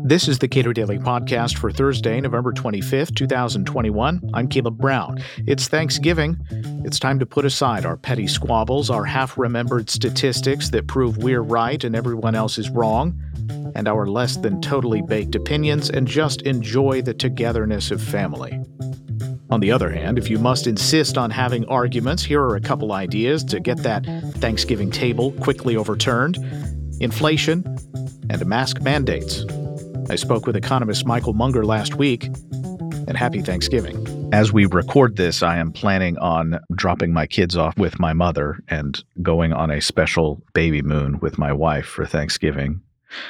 This is the Cato Daily Podcast for Thursday, November 25th, 2021. I'm Caleb Brown. It's Thanksgiving. It's time to put aside our petty squabbles, our half-remembered statistics that prove we're right and everyone else is wrong, and our less than totally baked opinions, and just enjoy the togetherness of family. On the other hand, if you must insist on having arguments, here are a couple ideas to get that Thanksgiving table quickly overturned: inflation and mask mandates. I spoke with economist Michael Munger last week, and happy Thanksgiving. As we record this, I am planning on dropping my kids off with my mother and going on a special baby moon with my wife for Thanksgiving.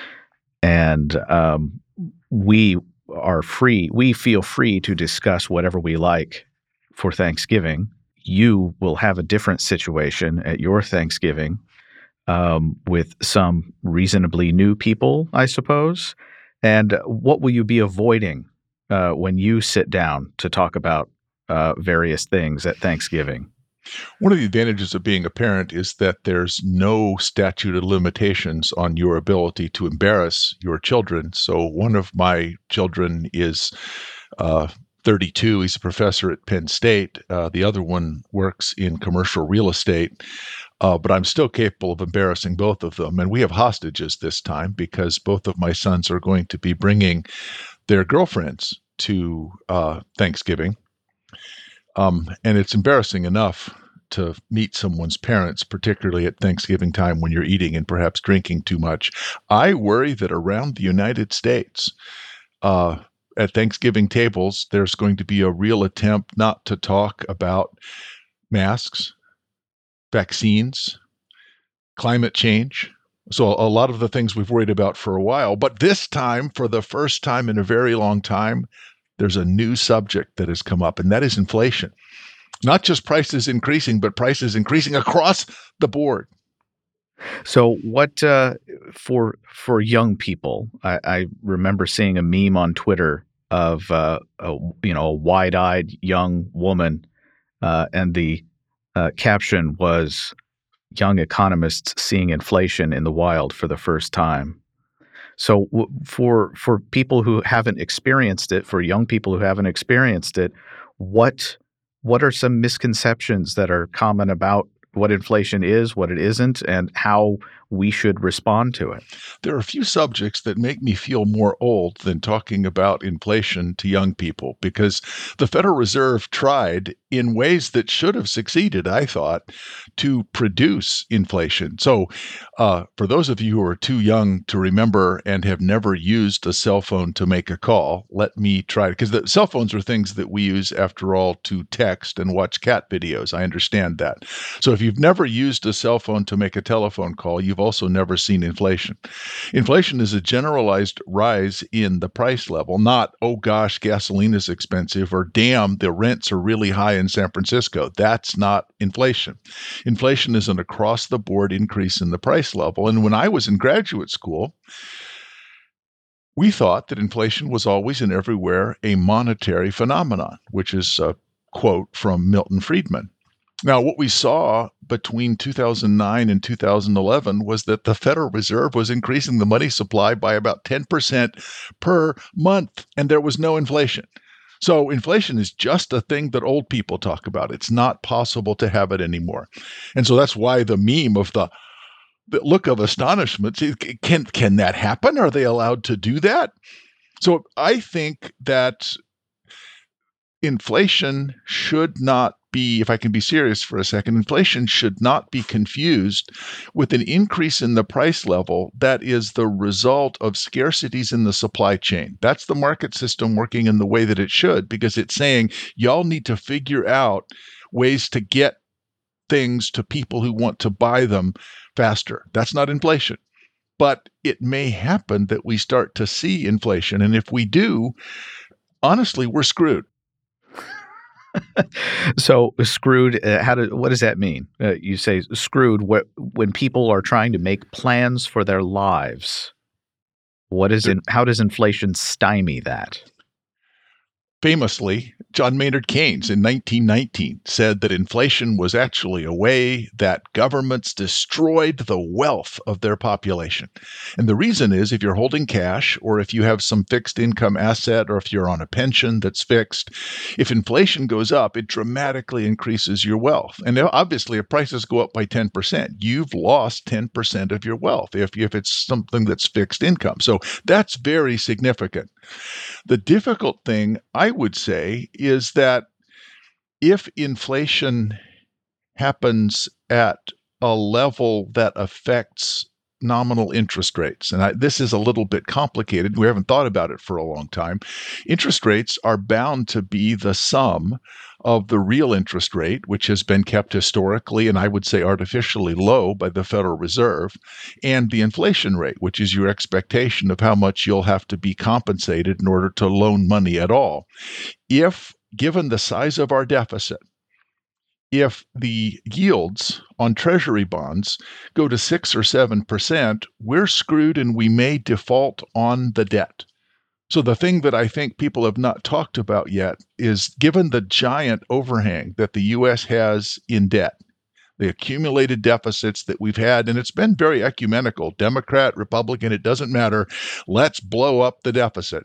And we are free. We feel free to discuss whatever we like for Thanksgiving. You will have a different situation at your Thanksgiving with some reasonably new people, I suppose. And what will you be avoiding when you sit down to talk about various things at Thanksgiving? One of the advantages of being a parent is that there's no statute of limitations on your ability to embarrass your children. So one of my children is 32. He's a professor at Penn State. The other one works in commercial real estate. But I'm still capable of embarrassing both of them. And we have hostages this time because both of my sons are going to be bringing their girlfriends to Thanksgiving. And it's embarrassing enough to meet someone's parents, particularly at Thanksgiving time when you're eating and perhaps drinking too much. I worry that around the United States, at Thanksgiving tables, there's going to be a real attempt not to talk about masks, vaccines, climate change. So a lot of the things we've worried about for a while. But this time, for the first time in a very long time, there's a new subject that has come up, and that is inflation. Not just prices increasing, but prices increasing across the board. So what for young people, I remember seeing a meme on Twitter of a wide-eyed young woman, and the caption was "Young economists seeing inflation in the wild for the first time." So for people who haven't experienced it, for young people who haven't experienced it, what are some misconceptions that are common about what inflation is, what it isn't, and how we should respond to it? There are a few subjects that make me feel more old than talking about inflation to young people, because the Federal Reserve tried in ways that should have succeeded, I thought, to produce inflation. So for those of you who are too young to remember and have never used a cell phone to make a call, let me try, because the cell phones are things that we use, after all, to text and watch cat videos. I understand that. So if you've never used a cell phone to make a telephone call, you've also never seen inflation. Inflation is a generalized rise in the price level, not, oh gosh, gasoline is expensive, or damn, the rents are really high in San Francisco. That's not inflation. Inflation is an across-the-board increase in the price level. And when I was in graduate school, we thought that inflation was always and everywhere a monetary phenomenon, which is a quote from Milton Friedman. Now, what we saw between 2009 and 2011 was that the Federal Reserve was increasing the money supply by about 10% per month, and there was no inflation. So inflation is just a thing that old people talk about. It's not possible to have it anymore. And so that's why the meme of the look of astonishment, can that happen? Are they allowed to do that? So I think that inflation should not be, if I can be serious for a second, inflation should not be confused with an increase in the price level that is the result of scarcities in the supply chain. That's the market system working in the way that it should, because it's saying y'all need to figure out ways to get things to people who want to buy them faster. That's not inflation. But it may happen that we start to see inflation. And if we do, honestly, we're screwed. So screwed, what does that mean? You say screwed when people are trying to make plans for their lives. How does inflation stymie that? Famously, John Maynard Keynes in 1919 said that inflation was actually a way that governments destroyed the wealth of their population. And the reason is if you're holding cash or if you have some fixed income asset or if you're on a pension that's fixed, if inflation goes up, it dramatically increases your wealth. And obviously, if prices go up by 10%, you've lost 10% of your wealth if it's something that's fixed income. So that's very significant. The difficult thing, I would say, is that if inflation happens at a level that affects nominal interest rates, and this is a little bit complicated. We haven't thought about it for a long time. Interest rates are bound to be the sum of the real interest rate, which has been kept historically and I would say artificially low by the Federal Reserve, and the inflation rate, which is your expectation of how much you'll have to be compensated in order to loan money at all. If, given the size of our deficit, if the yields on Treasury bonds go to 6 or 7%, we're screwed and we may default on the debt. So the thing that I think people have not talked about yet is, given the giant overhang that the U.S. has in debt, the accumulated deficits that we've had, and it's been very ecumenical, Democrat, Republican, it doesn't matter, let's blow up the deficit.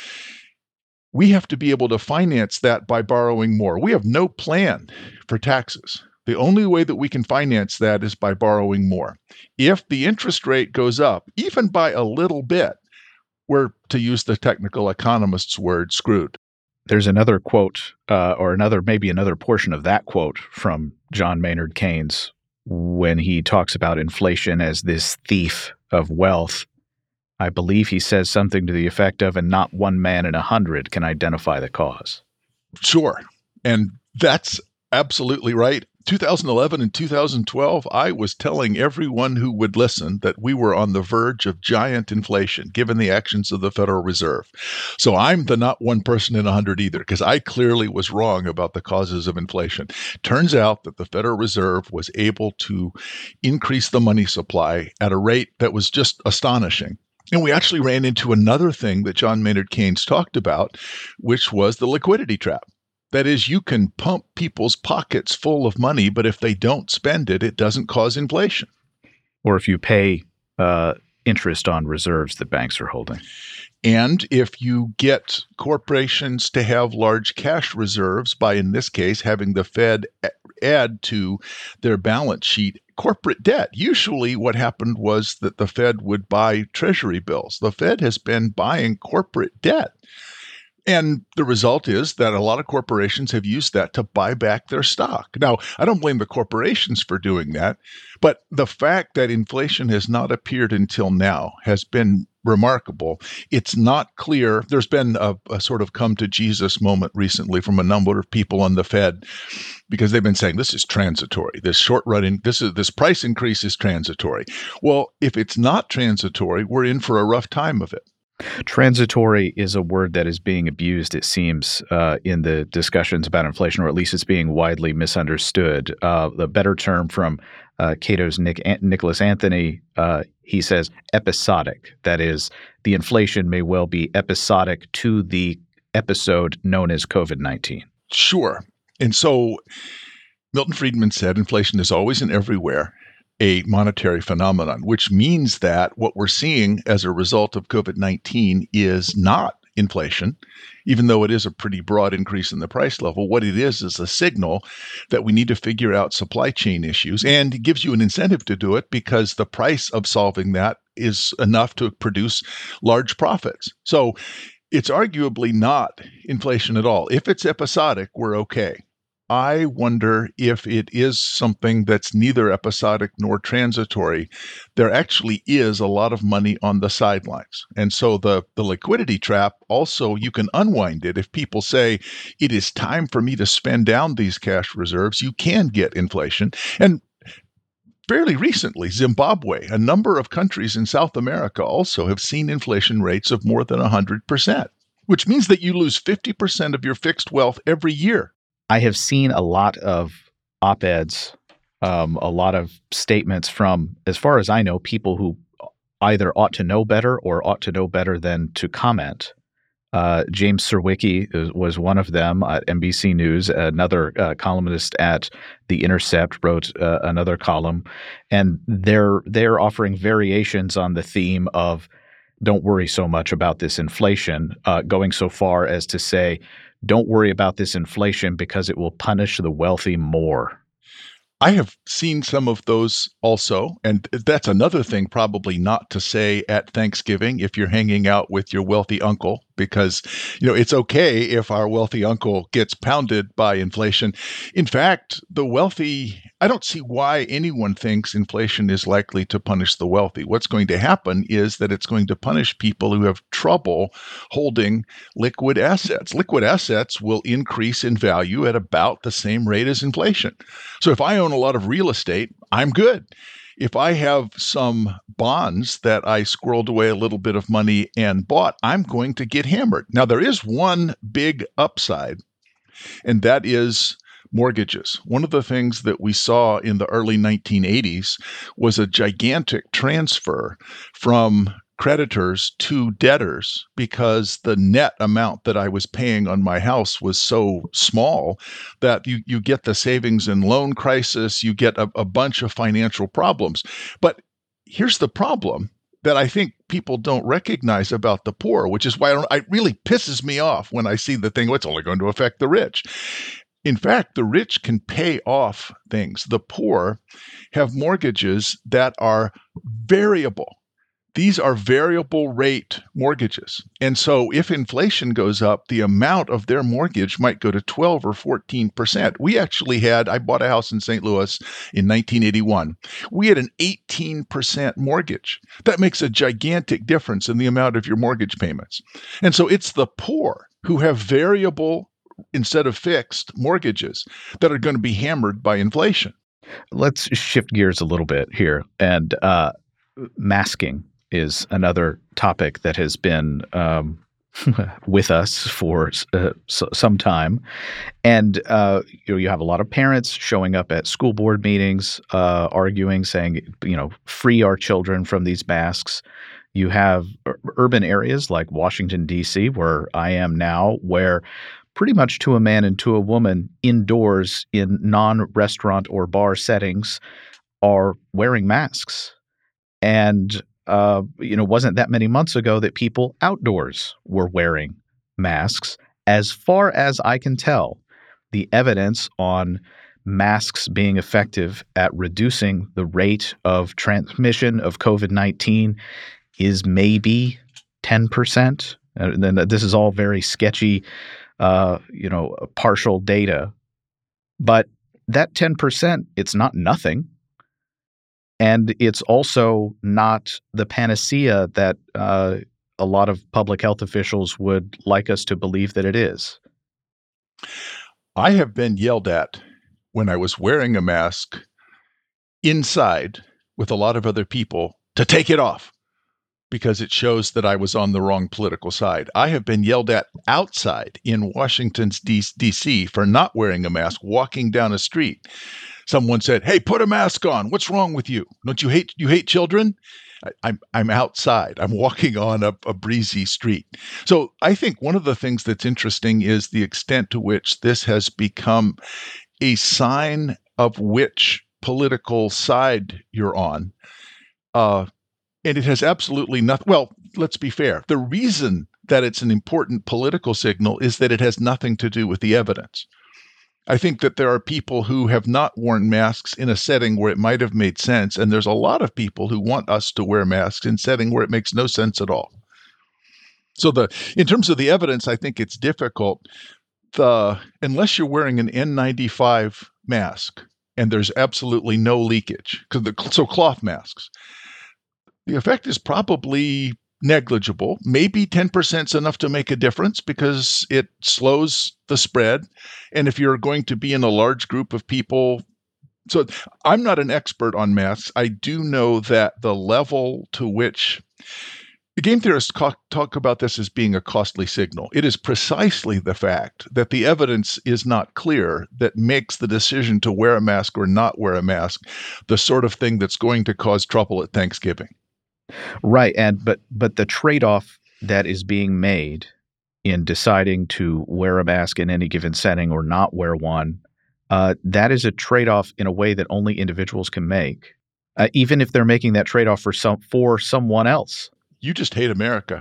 We have to be able to finance that by borrowing more. We have no plan for taxes. The only way that we can finance that is by borrowing more. If the interest rate goes up, even by a little bit, we're, to use the technical economist's word, screwed. There's another quote, or maybe another portion of that quote from John Maynard Keynes when he talks about inflation as this thief of wealth. I believe he says something to the effect of, and not one man in 100 can identify the cause. Sure. And that's absolutely right. 2011 and 2012, I was telling everyone who would listen that we were on the verge of giant inflation, given the actions of the Federal Reserve. So I'm the not one person in 100 either, because I clearly was wrong about the causes of inflation. Turns out that the Federal Reserve was able to increase the money supply at a rate that was just astonishing. And we actually ran into another thing that John Maynard Keynes talked about, which was the liquidity trap. That is, you can pump people's pockets full of money, but if they don't spend it, it doesn't cause inflation. Or if you pay interest on reserves that banks are holding. And if you get corporations to have large cash reserves by, in this case, having the Fed add to their balance sheet corporate debt. Usually what happened was that the Fed would buy Treasury bills. The Fed has been buying corporate debt. And the result is that a lot of corporations have used that to buy back their stock. Now, I don't blame the corporations for doing that, but the fact that inflation has not appeared until now has been remarkable. It's not clear. There's been a sort of come to Jesus moment recently from a number of people on the Fed, because they've been saying this is transitory. This this price increase is transitory. Well, if it's not transitory, we're in for a rough time of it. Transitory is a word that is being abused, it seems, in the discussions about inflation, or at least it's being widely misunderstood. The better term from Cato's Nicholas Anthony, he says episodic. That is, the inflation may well be episodic to the episode known as COVID-19. Sure. And so Milton Friedman said inflation is always and everywhere a monetary phenomenon, which means that what we're seeing as a result of COVID-19 is not inflation, even though it is a pretty broad increase in the price level. What it is a signal that we need to figure out supply chain issues, and it gives you an incentive to do it because the price of solving that is enough to produce large profits. So it's arguably not inflation at all. If it's episodic, we're okay. I wonder if it is something that's neither episodic nor transitory. There actually is a lot of money on the sidelines. And so the liquidity trap, also, you can unwind it. If people say, it is time for me to spend down these cash reserves, you can get inflation. And fairly recently, Zimbabwe, a number of countries in South America also have seen inflation rates of more than 100%, which means that you lose 50% of your fixed wealth every year. I have seen a lot of op-eds, a lot of statements from, as far as I know, people who either ought to know better or ought to know better than to comment James Serwicki was one of them at NBC News. Another columnist at The Intercept wrote another column, and they're offering variations on the theme of don't worry so much about this inflation, going so far as to say, don't worry about this inflation because it will punish the wealthy more. I have seen some of those also, and that's another thing probably not to say at Thanksgiving if you're hanging out with your wealthy uncle, because it's okay if our wealthy uncle gets pounded by inflation. In fact, the wealthy, I don't see why anyone thinks inflation is likely to punish the wealthy. What's going to happen is that it's going to punish people who have trouble holding liquid assets. Liquid assets will increase in value at about the same rate as inflation. So if I own a lot of real estate, I'm good. If I have some bonds that I squirreled away a little bit of money and bought, I'm going to get hammered. Now, there is one big upside, and that is mortgages. One of the things that we saw in the early 1980s was a gigantic transfer from creditors to debtors because the net amount that I was paying on my house was so small that you get the savings and loan crisis, you get a bunch of financial problems. But here's the problem that I think people don't recognize about the poor, which is why it really pisses me off when I see the thing, it's only going to affect the rich. In fact, the rich can pay off things. The poor have mortgages that are variable. These are variable rate mortgages. And so if inflation goes up, the amount of their mortgage might go to 12 or 14%. I bought a house in St. Louis in 1981. We had an 18% mortgage. That makes a gigantic difference in the amount of your mortgage payments. And so it's the poor who have variable instead of fixed mortgages that are going to be hammered by inflation. Let's shift gears a little bit here. And masking is another topic that has been with us for some time. And you have a lot of parents showing up at school board meetings, arguing, saying, free our children from these masks. You have urban areas like Washington, D.C., where I am now, where pretty much to a man and to a woman indoors in non-restaurant or bar settings are wearing masks. And wasn't that many months ago that people outdoors were wearing masks. As far as I can tell, the evidence on masks being effective at reducing the rate of transmission of COVID-19 is maybe 10%. And then this is all very sketchy, partial data. But that 10%, it's not nothing. And it's also not the panacea that a lot of public health officials would like us to believe that it is. I have been yelled at when I was wearing a mask inside with a lot of other people to take it off because it shows that I was on the wrong political side. I have been yelled at outside in Washington's D.C. for not wearing a mask, walking down a street. Someone said, "Hey, put a mask on. What's wrong with you? Don't you hate children?" I'm outside. I'm walking on a breezy street. So I think one of the things that's interesting is the extent to which this has become a sign of which political side you're on. And it has absolutely nothing. Well, let's be fair. The reason that it's an important political signal is that it has nothing to do with the evidence. I think that there are people who have not worn masks in a setting where it might have made sense, and there's a lot of people who want us to wear masks in a setting where it makes no sense at all. So in terms of the evidence, I think it's difficult. Unless you're wearing an N95 mask and there's absolutely no leakage, so cloth masks, the effect is probably negligible. Maybe 10% is enough to make a difference because it slows the spread. And if you're going to be in a large group of people, so I'm not an expert on masks. I do know that the level to which the game theorists talk about this as being a costly signal. It is precisely the fact that the evidence is not clear that makes the decision to wear a mask or not wear a mask the sort of thing that's going to cause trouble at Thanksgiving. Right, but the trade-off that is being made in deciding to wear a mask in any given setting or not wear one, that is a trade-off in a way that only individuals can make, even if they're making that trade-off for someone else. You just hate America.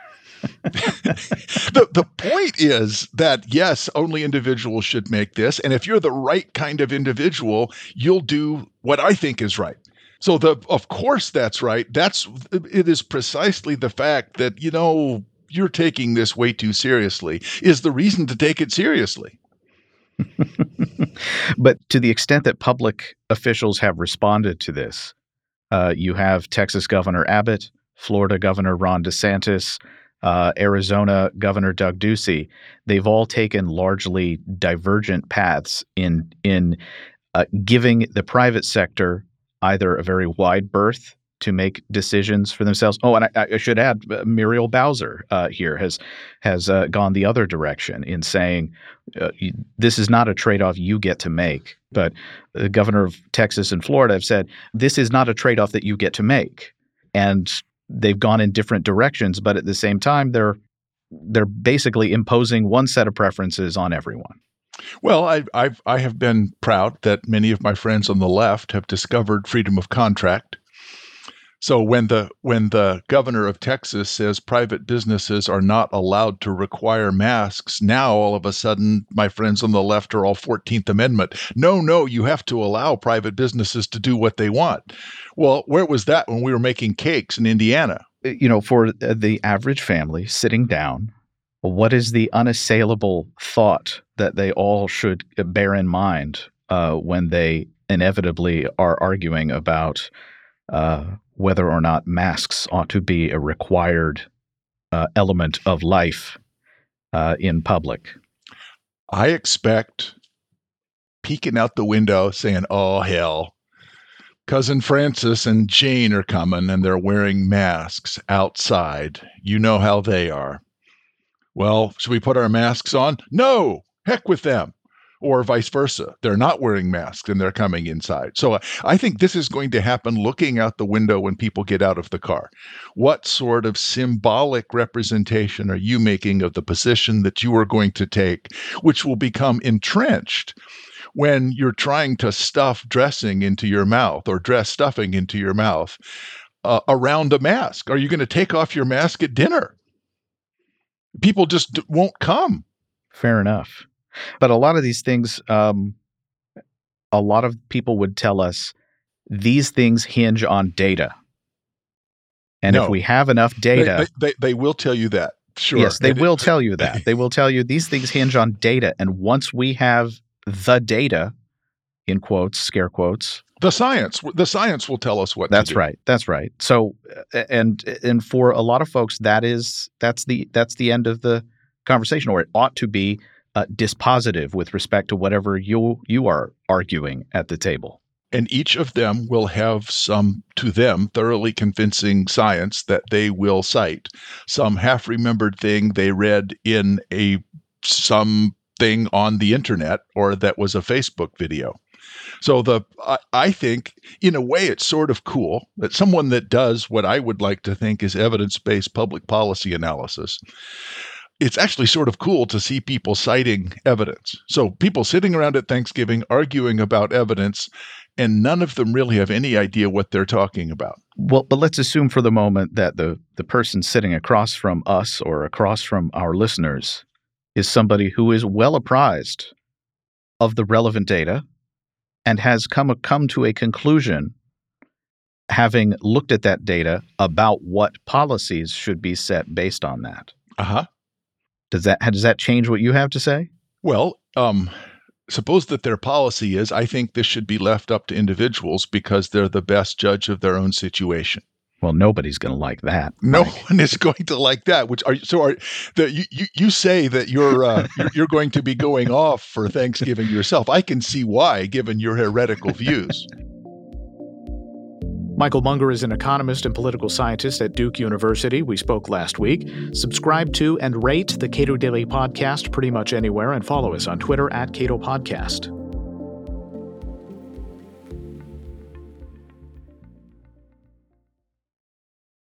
The point is that, yes, only individuals should make this. And if you're the right kind of individual, you'll do what I think is right. So of course that's right. It is precisely the fact that, you're taking this way too seriously is the reason to take it seriously. But to the extent that public officials have responded to this, you have Texas Governor Abbott, Florida Governor Ron DeSantis, Arizona Governor Doug Ducey. They've all taken largely divergent paths in giving the private sector either a very wide berth to make decisions for themselves. Oh, and I should add, Muriel Bowser here has gone the other direction in saying this is not a trade-off you get to make. But the governor of Texas and Florida have said this is not a trade-off that you get to make. And they've gone in different directions, but at the same time, they're basically imposing one set of preferences on everyone. Well, I have been proud that many of my friends on the left have discovered freedom of contract. So when the governor of Texas says private businesses are not allowed to require masks, now all of a sudden my friends on the left are all 14th Amendment. No, you have to allow private businesses to do what they want. Well, where was that when we were making cakes in Indiana? For the average family sitting down, what is the unassailable thought that they all should bear in mind when they inevitably are arguing about whether or not masks ought to be a required element of life in public? I expect peeking out the window saying, oh, hell, Cousin Francis and Jane are coming and they're wearing masks outside. You know how they are. Well, should we put our masks on? No, heck with them. Or vice versa. They're not wearing masks and they're coming inside. So I think this is going to happen looking out the window when people get out of the car. What sort of symbolic representation are you making of the position that you are going to take, which will become entrenched when you're trying to stuff dressing into your mouth or dress stuffing into your mouth around a mask? Are you going to take off your mask at dinner? People just won't come. Fair enough. But a lot of these things, a lot of people would tell us these things hinge on data. And if we have enough data... They will tell you that, sure. Yes, they will tell you that. They will tell you these things hinge on data. And once we have the data, in quotes, scare quotes... The science will tell us what to do. That's right. So, and for a lot of folks, that's the end of the conversation, or it ought to be dispositive with respect to whatever you are arguing at the table. And each of them will have some, to them, thoroughly convincing science that they will cite. Some half-remembered thing they read in something on the internet or that was a Facebook video. So I think, in a way, it's sort of cool that someone that does what I would like to think is evidence-based public policy analysis, it's actually sort of cool to see people citing evidence. So people sitting around at Thanksgiving arguing about evidence, and none of them really have any idea what they're talking about. Well, but let's assume for the moment that the person sitting across from us or across from our listeners is somebody who is well apprised of the relevant data and has come to a conclusion, having looked at that data, about what policies should be set based on that. Uh-huh. Does that change what you have to say? Well, suppose that their policy is, I think this should be left up to individuals because they're the best judge of their own situation. Well, nobody's going to like that. No one is going to like that. You say that you're going to be going off for Thanksgiving yourself. I can see why, given your heretical views. Michael Munger is an economist and political scientist at Duke University. We spoke last week. Subscribe to and rate the Cato Daily Podcast pretty much anywhere, and follow us on Twitter @Cato Podcast.